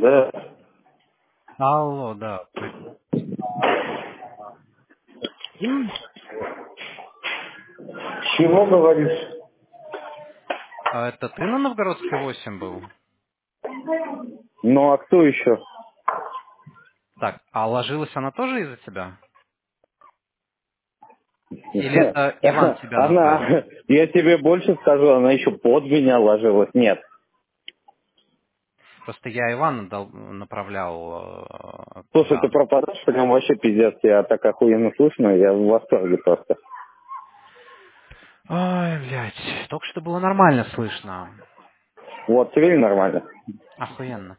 Да. Алло, да. Чего говоришь? А это ты на Новгородской 8 был? Ну, а кто еще? Так, а ложилась она тоже из-за тебя? Или это Иван тебя направил? Она, я тебе больше скажу, она еще под меня ложилась. Нет. Просто я Ивана направлял Слушай, ты туда. пропадаешь, прям вообще пиздец. Я так охуенно слышно, я в восторге просто. Ой, блядь, только что было нормально слышно. Вот, теперь нормально. Охуенно.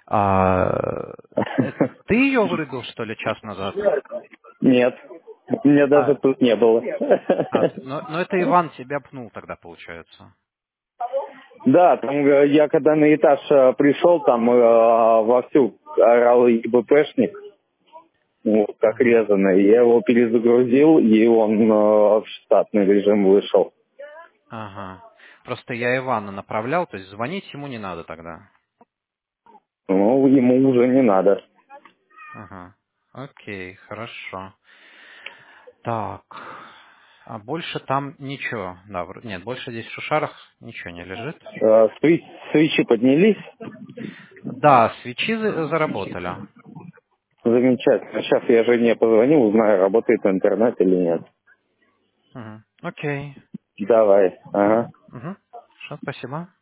Ты ее вырубил, что ли, час назад? Нет. Меня даже А, тут не было. но это Иван тебя пнул тогда, получается. Да, там я когда на этаж пришел, там вовсю орал ИБПшник, вот, как Мгм. резанный. Я его перезагрузил, и он в штатный режим вышел. Ага. Просто я Ивана направлял, то есть звонить ему не надо тогда. Ну, ему уже не надо. Ага. Окей, хорошо. Так. А больше там ничего. Да, нет, больше здесь в Шушарах ничего не лежит. Свечи поднялись. Да, свечи заработали. Замечательно. Сейчас я жене позвоню, узнаю, работает интернет или нет. Мгм. Окей. Давай. Ага. Угу. Хорошо, спасибо.